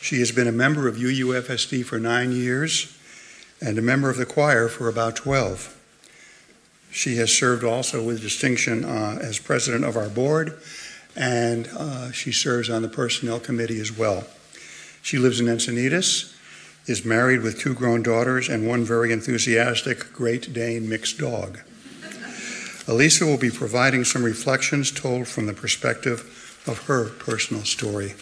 She has been a member of UUFSD for 9 years and a member of the choir for about 12. She has served also with distinction as president of our board, and she serves on the personnel committee as well. She lives in Encinitas, is married with 2 grown daughters and 1 very enthusiastic Great Dane mixed dog. Elisa will be providing some reflections told from the perspective of her personal story.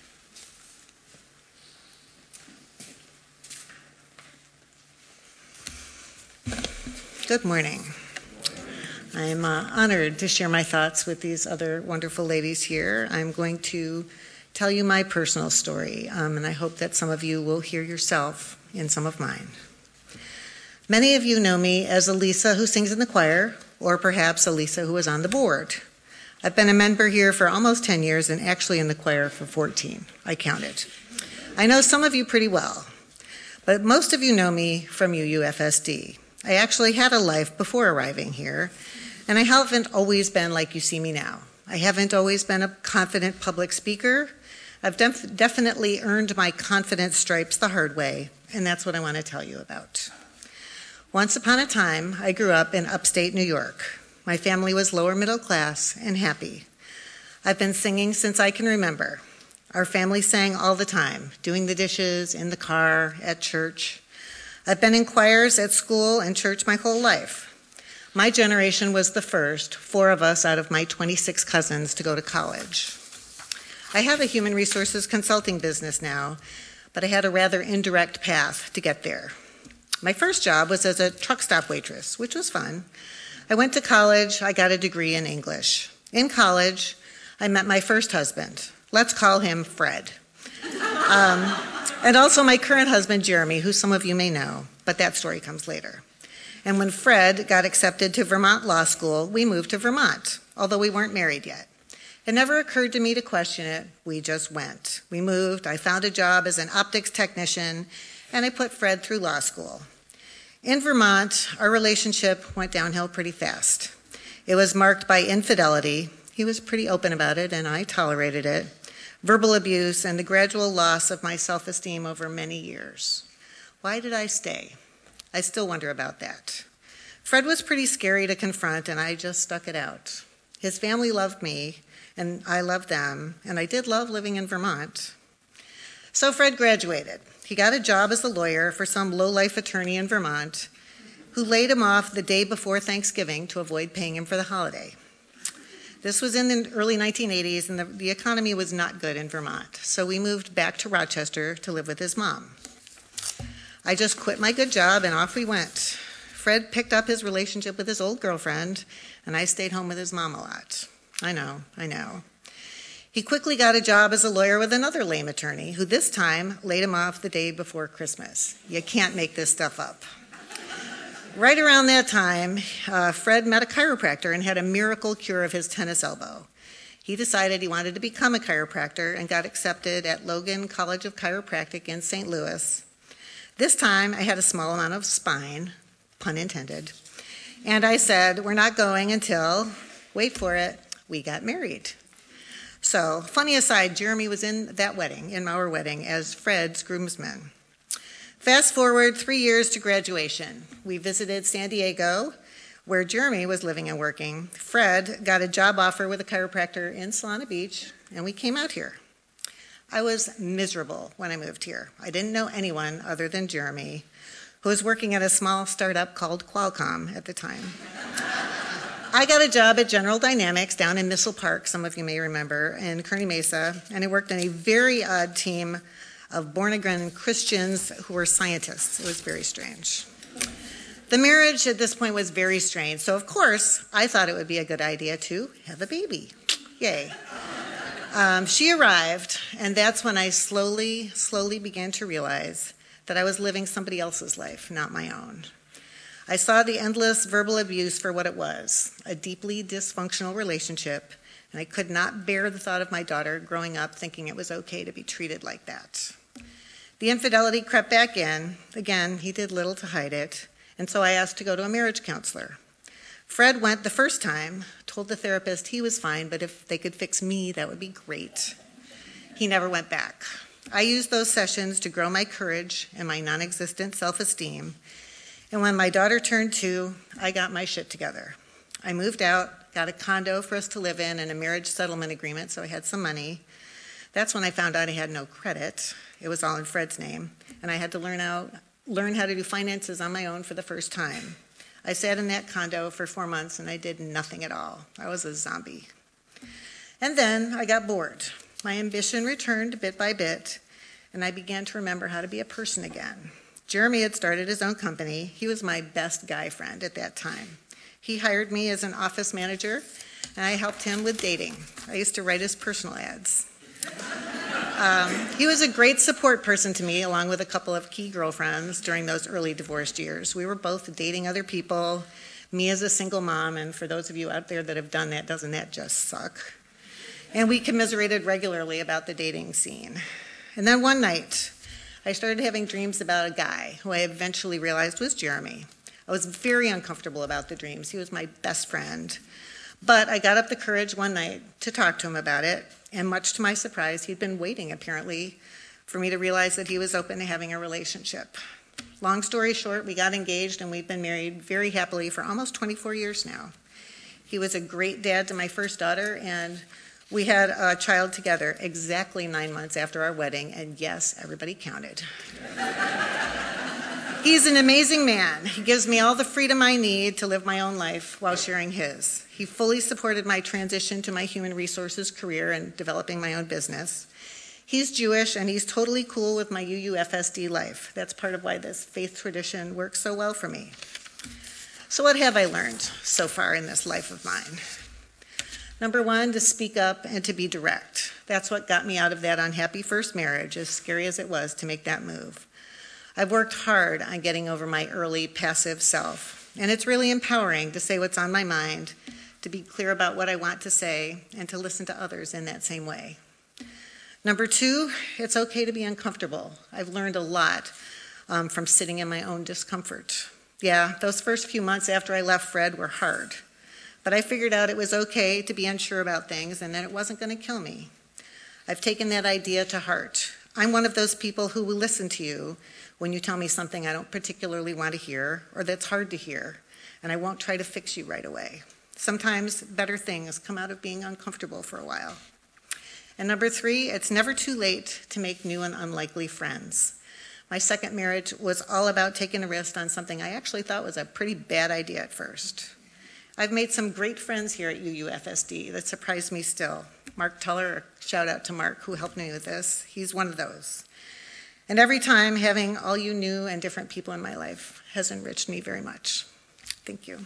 Good morning. I'm honored to share my thoughts with these other wonderful ladies here. I'm going to tell you my personal story, and I hope that some of you will hear yourself in some of mine. Many of you know me as Elisa who sings in the choir, or perhaps Elisa who is on the board. I've been a member here for almost 10 years and actually in the choir for 14. I counted. I know some of you pretty well, but most of you know me from UUFSD. I actually had a life before arriving here, and I haven't always been like you see me now. I haven't always been a confident public speaker. I've definitely earned my confidence stripes the hard way, and that's what I want to tell you about. Once upon a time, I grew up in upstate New York. My family was lower middle class and happy. I've been singing since I can remember. Our family sang all the time, doing the dishes, in the car, at church. I've been in choirs at school and church my whole life. My generation was the first, 4 of us out of my 26 cousins, to go to college. I have a human resources consulting business now, but I had a rather indirect path to get there. My first job was as a truck stop waitress, which was fun. I went to college. I got a degree in English. In college, I met my first husband. Let's call him Fred. And also my current husband, Jeremy, who some of you may know, but that story comes later. And when Fred got accepted to Vermont Law School, we moved to Vermont, although we weren't married yet. It never occurred to me to question it. We just went. We moved. I found a job as an optics technician, and I put Fred through law school. In Vermont, our relationship went downhill pretty fast. It was marked by infidelity. He was pretty open about it, and I tolerated it. Verbal abuse, and the gradual loss of my self-esteem over many years. Why did I stay? I still wonder about that. Fred was pretty scary to confront, and I just stuck it out. His family loved me, and I loved them, and I did love living in Vermont. So Fred graduated. He got a job as a lawyer for some low-life attorney in Vermont who laid him off the day before Thanksgiving to avoid paying him for the holiday. This was in the early 1980s, and the economy was not good in Vermont, so we moved back to Rochester to live with his mom. I just quit my good job, and off we went. Fred picked up his relationship with his old girlfriend, and I stayed home with his mom a lot. I know. He quickly got a job as a lawyer with another lame attorney, who this time laid him off the day before Christmas. You can't make this stuff up. Right around that time, Fred met a chiropractor and had a miracle cure of his tennis elbow. He decided he wanted to become a chiropractor and got accepted at Logan College of Chiropractic in St. Louis. This time, I had a small amount of spine, pun intended, and I said, we're not going until, wait for it, we got married. So, funny aside, Jeremy was in that wedding, in our wedding, as Fred's groomsman. Fast forward 3 years to graduation. We visited San Diego, where Jeremy was living and working. Fred got a job offer with a chiropractor in Solana Beach, and we came out here. I was miserable when I moved here. I didn't know anyone other than Jeremy, who was working at a small startup called Qualcomm at the time. I got a job at General Dynamics down in Missile Park, some of you may remember, in Kearney Mesa, and I worked on a very odd team of born-again Christians who were scientists. It was very strange. The marriage at this point was very strange, so of course, I thought it would be a good idea to have a baby. Yay. She arrived, and that's when I slowly began to realize that I was living somebody else's life, not my own. I saw the endless verbal abuse for what it was, a deeply dysfunctional relationship, and I could not bear the thought of my daughter growing up thinking it was okay to be treated like that. The infidelity crept back in. Again, he did little to hide it, and so I asked to go to a marriage counselor. Fred went the first time, told the therapist he was fine, but if they could fix me, that would be great. He never went back. I used those sessions to grow my courage and my non-existent self-esteem. And when my daughter turned 2, I got my shit together. I moved out, got a condo for us to live in and a marriage settlement agreement, so I had some money. That's when I found out I had no credit. It was all in Fred's name. And I had to learn how to do finances on my own for the first time. I sat in that condo for 4 months and I did nothing at all. I was a zombie. And then I got bored. My ambition returned bit by bit, and I began to remember how to be a person again. Jeremy had started his own company. He was my best guy friend at that time. He hired me as an office manager, and I helped him with dating. I used to write his personal ads. He was a great support person to me, along with a couple of key girlfriends during those early divorced years. We were both dating other people, me as a single mom, and for those of you out there that have done that, doesn't that just suck? And we commiserated regularly about the dating scene. And then one night, I started having dreams about a guy who I eventually realized was Jeremy. I was very uncomfortable about the dreams. He was my best friend. But I got up the courage one night to talk to him about it, and much to my surprise, he'd been waiting, apparently, for me to realize that he was open to having a relationship. Long story short, we got engaged, and we've been married very happily for almost 24 years now. He was a great dad to my first daughter, and we had a child together exactly 9 months after our wedding, and yes, everybody counted. He's an amazing man. He gives me all the freedom I need to live my own life while sharing his. He fully supported my transition to my human resources career and developing my own business. He's Jewish, and he's totally cool with my UUFSD life. That's part of why this faith tradition works so well for me. So what have I learned so far in this life of mine? Number 1, to speak up and to be direct. That's what got me out of that unhappy first marriage, as scary as it was to make that move. I've worked hard on getting over my early passive self, and it's really empowering to say what's on my mind, to be clear about what I want to say, and to listen to others in that same way. Number 2, it's okay to be uncomfortable. I've learned a lot from sitting in my own discomfort. Yeah, those first few months after I left Fred were hard. But I figured out it was okay to be unsure about things and that it wasn't going to kill me. I've taken that idea to heart. I'm one of those people who will listen to you when you tell me something I don't particularly want to hear or that's hard to hear, and I won't try to fix you right away. Sometimes better things come out of being uncomfortable for a while. And number 3, it's never too late to make new and unlikely friends. My second marriage was all about taking a risk on something I actually thought was a pretty bad idea at first. I've made some great friends here at UUFSD that surprise me still. Mark Tuller, shout out to Mark who helped me with this. He's one of those. And every time, having all you new and different people in my life has enriched me very much. Thank you.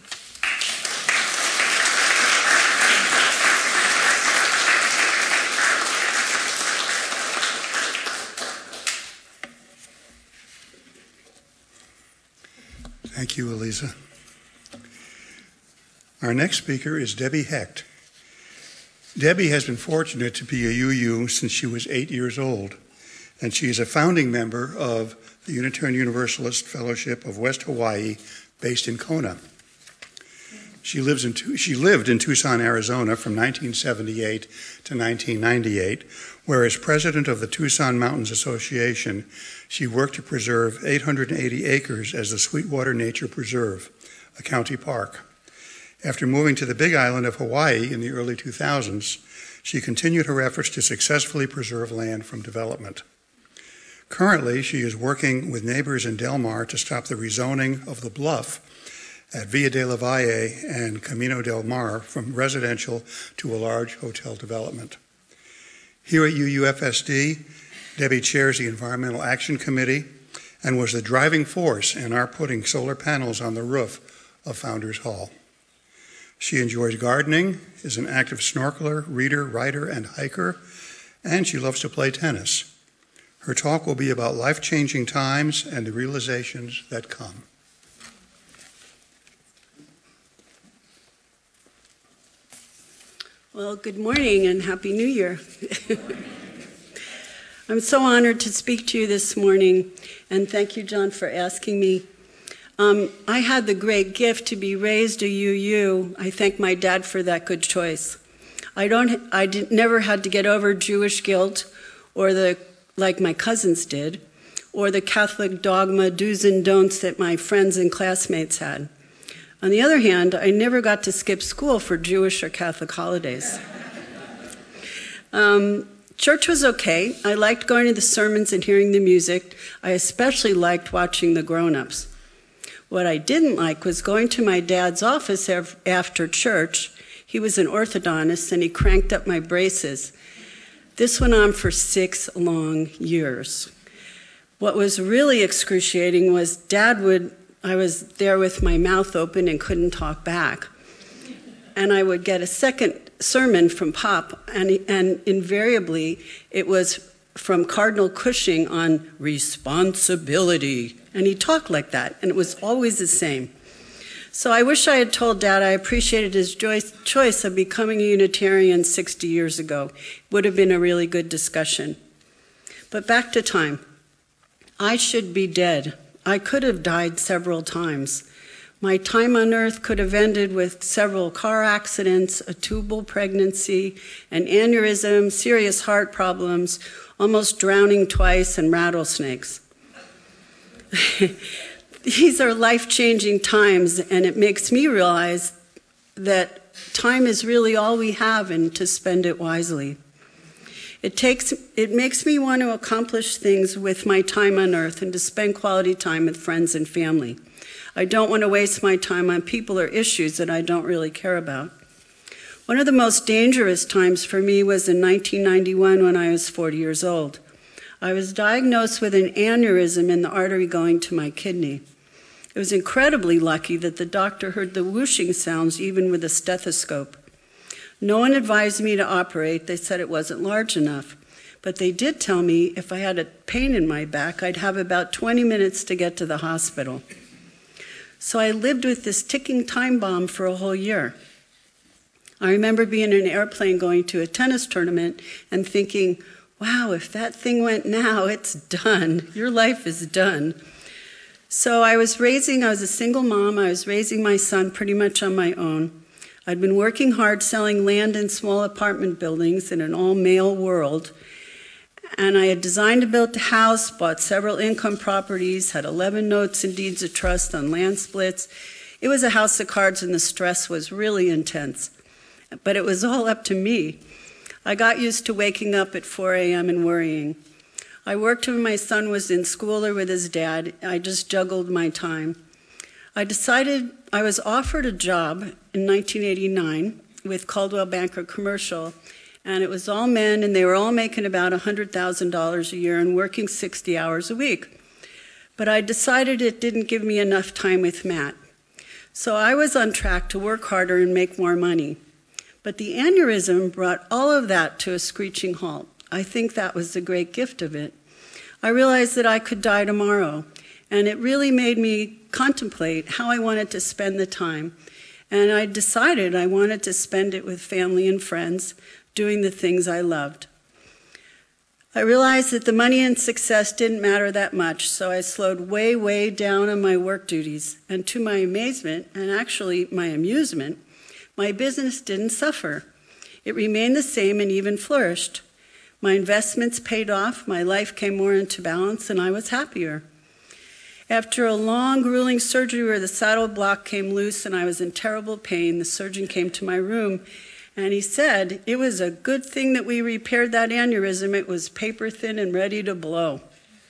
Thank you, Eliza. Our next speaker is Debbie Hecht. Debbie has been fortunate to be a UU since she was 8 years old, and she is a founding member of the Unitarian Universalist Fellowship of West Hawaii, based in Kona. She lived in Tucson, Arizona from 1978 to 1998, where as president of the Tucson Mountains Association, she worked to preserve 880 acres as the Sweetwater Nature Preserve, a county park. After moving to the Big Island of Hawaii in the early 2000s, she continued her efforts to successfully preserve land from development. Currently, she is working with neighbors in Del Mar to stop the rezoning of the bluff at Villa de la Valle and Camino del Mar from residential to a large hotel development. Here at UUFSD, Debbie chairs the Environmental Action Committee and was the driving force in our putting solar panels on the roof of Founders Hall. She enjoys gardening, is an active snorkeler, reader, writer, and hiker, and she loves to play tennis. Her talk will be about life-changing times and the realizations that come. Well, good morning and Happy New Year. I'm so honored to speak to you this morning, and thank you, John, for asking me. I had the great gift to be raised a UU. I thank my dad for that good choice. Never had to get over Jewish guilt or the like my cousins did, or the Catholic dogma do's and don'ts that my friends and classmates had. On the other hand, I never got to skip school for Jewish or Catholic holidays. Church was okay. I liked going to the sermons and hearing the music. I especially liked watching the grown-ups. What I didn't like was going to my dad's office after church. He was an orthodontist, and he cranked up my braces. This went on for 6 long years. What was really excruciating was I was there with my mouth open and couldn't talk back. And I would get a second sermon from Pop, and invariably it was from Cardinal Cushing on responsibility. And he talked like that, and it was always the same. So I wish I had told Dad I appreciated his choice of becoming a Unitarian 60 years ago. It would have been a really good discussion. But back to time. I should be dead. I could have died several times. My time on earth could have ended with several car accidents, a tubal pregnancy, an aneurysm, serious heart problems, almost drowning twice, and rattlesnakes. These are life-changing times, and it makes me realize that time is really all we have and to spend it wisely. It makes me want to accomplish things with my time on earth and to spend quality time with friends and family. I don't want to waste my time on people or issues that I don't really care about. One of the most dangerous times for me was in 1991 when I was 40 years old. I was diagnosed with an aneurysm in the artery going to my kidney. It was incredibly lucky that the doctor heard the whooshing sounds even with a stethoscope. No one advised me to operate. They said it wasn't large enough. But they did tell me if I had a pain in my back, I'd have about 20 minutes to get to the hospital. So I lived with this ticking time bomb for a whole year. I remember being in an airplane going to a tennis tournament and thinking, wow, if that thing went now, it's done. Your life is done. So I was a single mom. I was raising my son pretty much on my own. I'd been working hard selling land in small apartment buildings in an all-male world, and I had designed and built a house, bought several income properties, had 11 notes and deeds of trust on land splits. It was a house of cards, and the stress was really intense. But it was all up to me. I got used to waking up at 4 a.m. and worrying. I worked when my son was in school or with his dad. I just juggled my time. I was offered a job in 1989 with Coldwell Banker Commercial, and it was all men, and they were all making about $100,000 a year and working 60 hours a week. But I decided it didn't give me enough time with Matt. So I was on track to work harder and make more money. But the aneurysm brought all of that to a screeching halt. I think that was the great gift of it. I realized that I could die tomorrow, and it really made me contemplate how I wanted to spend the time. And I decided I wanted to spend it with family and friends, doing the things I loved. I realized that the money and success didn't matter that much, so I slowed way, way down on my work duties. And to my amazement, and actually my amusement, my business didn't suffer. It remained the same and even flourished. My investments paid off, my life came more into balance, and I was happier. After a long, grueling surgery where the saddle block came loose and I was in terrible pain, the surgeon came to my room and he said, "It was a good thing that we repaired that aneurysm. It was paper thin and ready to blow."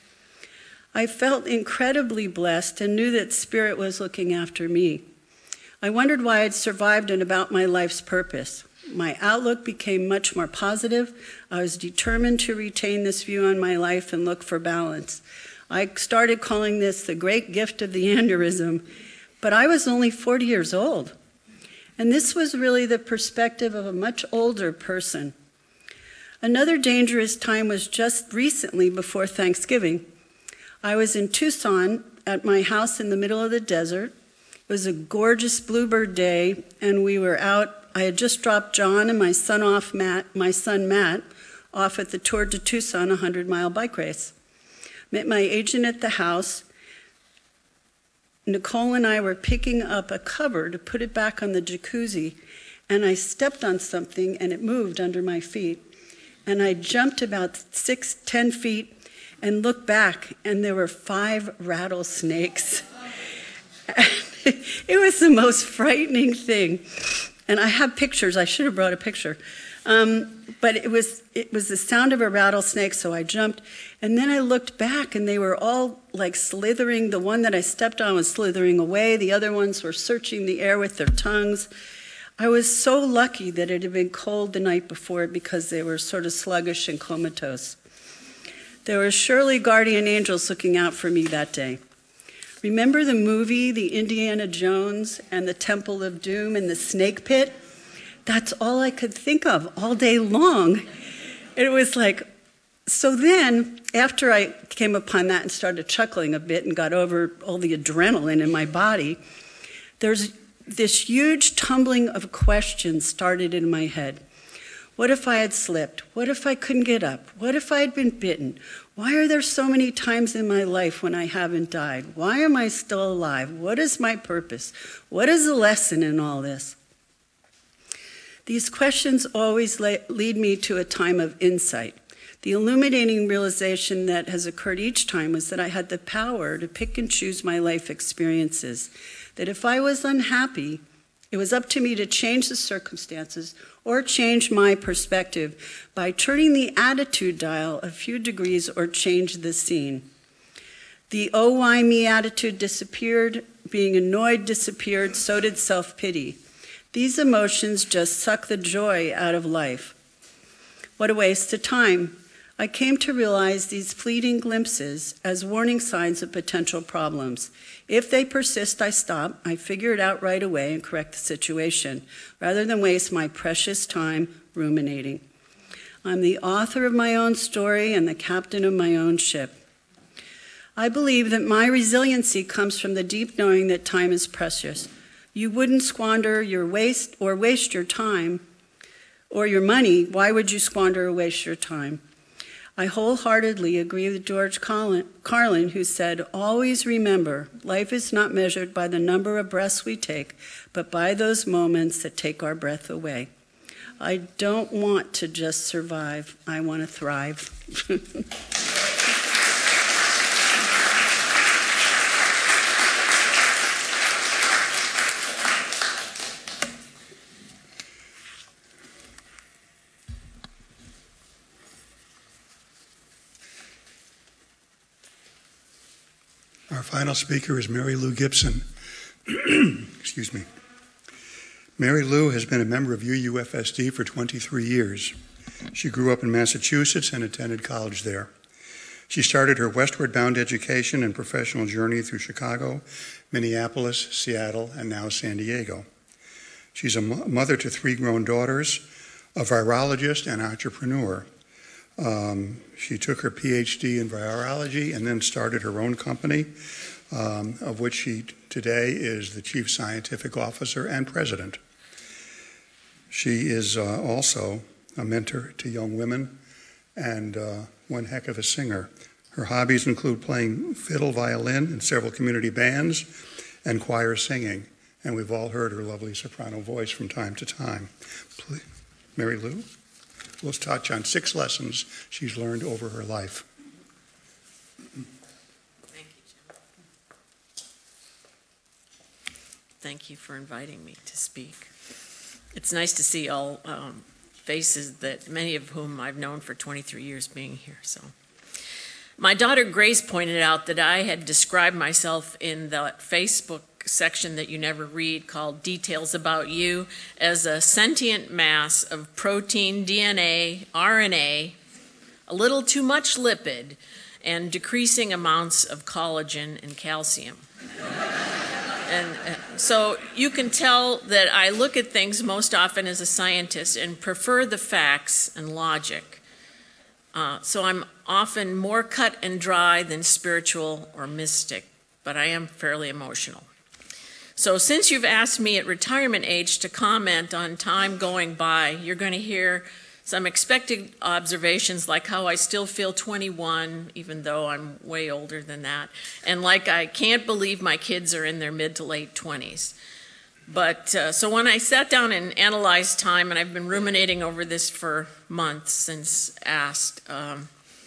I felt incredibly blessed and knew that Spirit was looking after me. I wondered why I'd survived and about my life's purpose. My outlook became much more positive. I was determined to retain this view on my life and look for balance. I started calling this the great gift of the aneurysm, but I was only 40 years old. And this was really the perspective of a much older person. Another dangerous time was just recently before Thanksgiving. I was in Tucson at my house in the middle of the desert. It was a gorgeous bluebird day, and we were out. I had just dropped John and my son Matt off at the Tour de Tucson 100-mile bike race. Met my agent at the house. Nicole and I were picking up a cover to put it back on the jacuzzi, and I stepped on something and it moved under my feet. And I jumped about 10 feet and looked back, and there were 5 rattlesnakes. It was the most frightening thing. And I have pictures. I should have brought a picture. But it was the sound of a rattlesnake, so I jumped. And then I looked back, and they were all like slithering. The one that I stepped on was slithering away. The other ones were searching the air with their tongues. I was so lucky that it had been cold the night before because they were sort of sluggish and comatose. There were surely guardian angels looking out for me that day. Remember the movie, The Indiana Jones and the Temple of Doom and the snake pit? That's all I could think of all day long. It was like, so then, after I came upon that and started chuckling a bit and got over all the adrenaline in my body, there's this huge tumbling of questions started in my head. What if I had slipped? What if I couldn't get up? What if I had been bitten? Why are there so many times in my life when I haven't died? Why am I still alive? What is my purpose? What is the lesson in all this? These questions always lead me to a time of insight. The illuminating realization that has occurred each time was that I had the power to pick and choose my life experiences. That if I was unhappy, it was up to me to change the circumstances or change my perspective by turning the attitude dial a few degrees or change the scene. The oh, why me attitude disappeared, being annoyed disappeared, so did self-pity. These emotions just suck the joy out of life. What a waste of time. I came to realize these fleeting glimpses as warning signs of potential problems. If they persist, I stop, I figure it out right away and correct the situation, rather than waste my precious time ruminating. I'm the author of my own story and the captain of my own ship. I believe that my resiliency comes from the deep knowing that time is precious. You wouldn't squander your waste your time or your money. Why would you squander or waste your time? I wholeheartedly agree with George Carlin, who said, always remember, life is not measured by the number of breaths we take, but by those moments that take our breath away. I don't want to just survive. I want to thrive. Our final speaker is Mary Lou Gibson. Excuse me. Mary Lou has been a member of UUFSD for 23 years. She grew up in Massachusetts and attended college there. She started her westward bound education and professional journey through Chicago, Minneapolis, Seattle, and now San Diego. She's a mother to 3 grown daughters, a virologist and entrepreneur. She took her PhD in virology and then started her own company, of which she today is the chief scientific officer and president. She is also a mentor to young women and one heck of a singer. Her hobbies include playing fiddle, violin in several community bands and choir singing. And we've all heard her lovely soprano voice from time to time. Please, Mary Lou will touch on 6 lessons she's learned over her life. Thank you, Jim. Thank you for inviting me to speak. It's nice to see all faces that many of whom I've known for 23 years being here. So, my daughter Grace pointed out that I had described myself in the Facebook section that you never read called Details About You as a sentient mass of protein, DNA, RNA, a little too much lipid, and decreasing amounts of collagen and calcium. And so you can tell that I look at things most often as a scientist and prefer the facts and logic. So I'm often more cut and dry than spiritual or mystic, but I am fairly emotional. So since you've asked me at retirement age to comment on time going by, you're going to hear some expected observations like how I still feel 21, even though I'm way older than that, and like I can't believe my kids are in their mid to late 20s. But so when I sat down and analyzed time, and I've been ruminating over this for months since asked,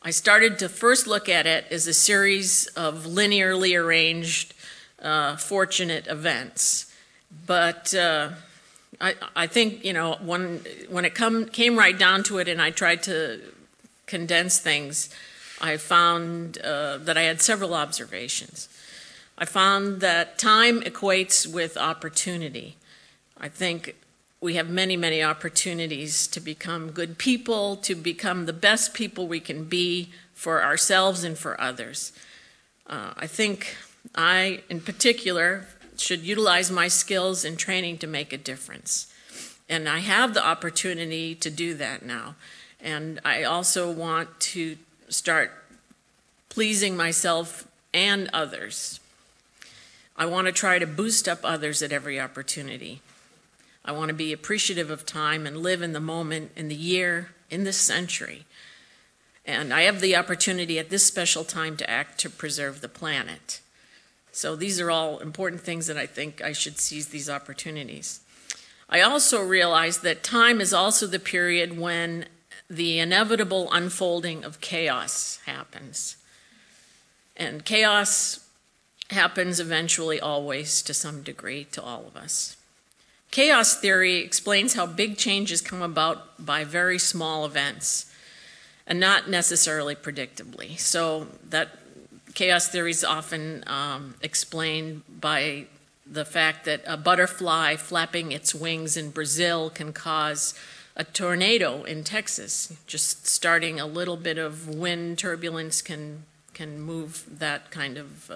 I started to first look at it as a series of linearly arranged, fortunate events. But I think, when it came right down to it and I tried to condense things, I found that I had several observations. I found that time equates with opportunity. I think we have many, many opportunities to become good people, to become the best people we can be for ourselves and for others. I think I, in particular, should utilize my skills and training to make a difference. And I have the opportunity to do that now. And I also want to start pleasing myself and others. I want to try to boost up others at every opportunity. I want to be appreciative of time and live in the moment, in the year, in this century. And I have the opportunity at this special time to act to preserve the planet. So these are all important things that I think I should seize these opportunities. I also realize that time is also the period when the inevitable unfolding of chaos happens. And chaos happens eventually, always, to some degree, to all of us. Chaos theory explains how big changes come about by very small events and not necessarily predictably. So that chaos theory is often explained by the fact that a butterfly flapping its wings in Brazil can cause a tornado in Texas. Just starting a little bit of wind turbulence can move that kind of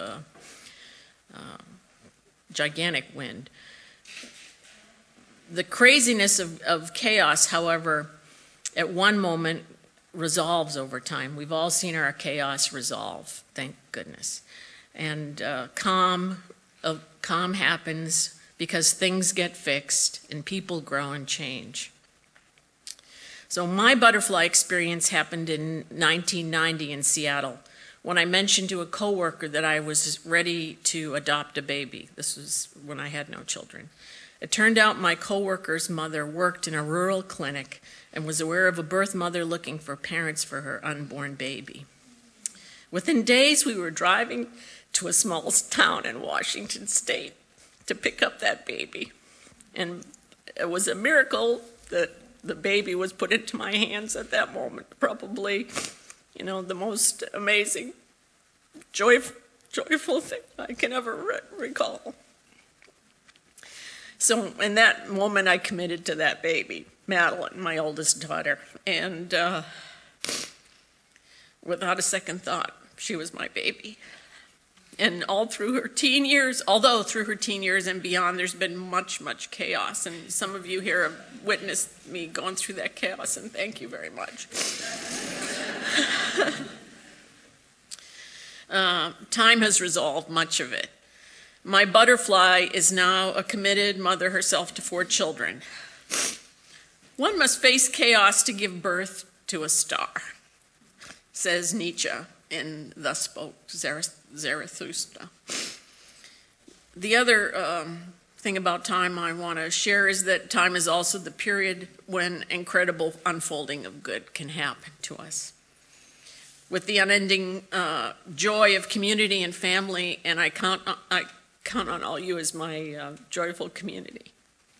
gigantic wind. The craziness of chaos, however, at one moment resolves over time. We've all seen our chaos resolve, thank goodness. And calm happens because things get fixed and people grow and change. So my butterfly experience happened in 1990 in Seattle when I mentioned to a coworker that I was ready to adopt a baby. This was when I had no children. It turned out my coworker's mother worked in a rural clinic and was aware of a birth mother looking for parents for her unborn baby. Within days, we were driving to a small town in Washington State to pick up that baby. And it was a miracle that the baby was put into my hands at that moment. Probably, the most amazing, joyful thing I can ever recall. So in that moment, I committed to that baby, Madeline, my oldest daughter. And without a second thought, she was my baby. And all through her teen years, although through her teen years and beyond, there's been much, much chaos. And some of you here have witnessed me going through that chaos, and thank you very much. Time has resolved much of it. My butterfly is now a committed mother herself to 4 children. One must face chaos to give birth to a star, says Nietzsche in Thus Spoke Zarathustra. The other thing about time I want to share is that time is also the period when incredible unfolding of good can happen to us. With the unending joy of community and family, and I count on all you as my joyful community.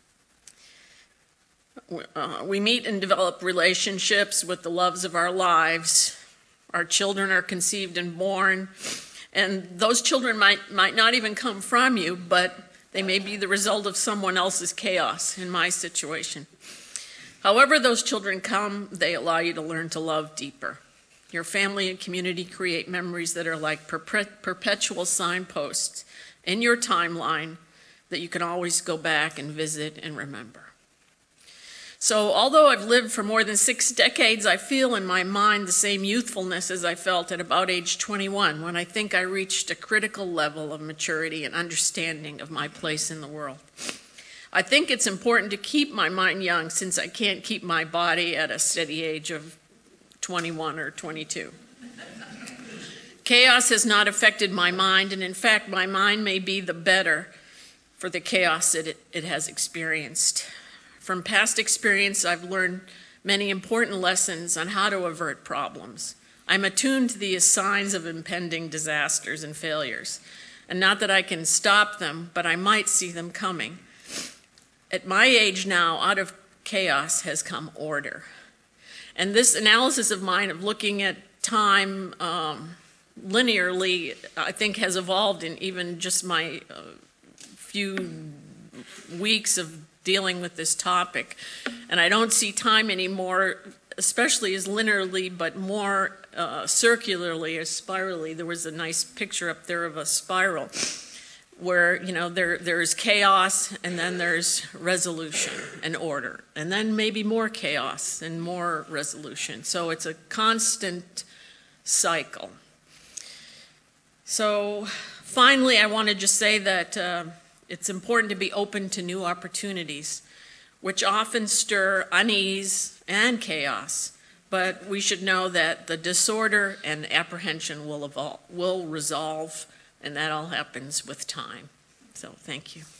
We meet and develop relationships with the loves of our lives. Our children are conceived and born, and those children might not even come from you, but they may be the result of someone else's chaos in my situation. However those children come, they allow you to learn to love deeper. Your family and community create memories that are like perpetual signposts in your timeline that you can always go back and visit and remember. So although I've lived for more than 6 decades, I feel in my mind the same youthfulness as I felt at about age 21, when I think I reached a critical level of maturity and understanding of my place in the world. I think it's important to keep my mind young, since I can't keep my body at a steady age of 21 or 22. Chaos has not affected my mind, and in fact, my mind may be the better for the chaos that it has experienced. From past experience, I've learned many important lessons on how to avert problems. I'm attuned to the signs of impending disasters and failures. And not that I can stop them, but I might see them coming. At my age now, out of chaos has come order. And this analysis of mine of looking at time linearly, I think has evolved in even just my few weeks of dealing with this topic. And I don't see time anymore, especially as linearly, but more circularly or spirally. There was a nice picture up there of a spiral where, you know, there's chaos and then there's resolution and order, and then maybe more chaos and more resolution. So it's a constant cycle. So finally, I want to just say that it's important to be open to new opportunities, which often stir unease and chaos. But we should know that the disorder and apprehension will resolve, and that all happens with time. So thank you.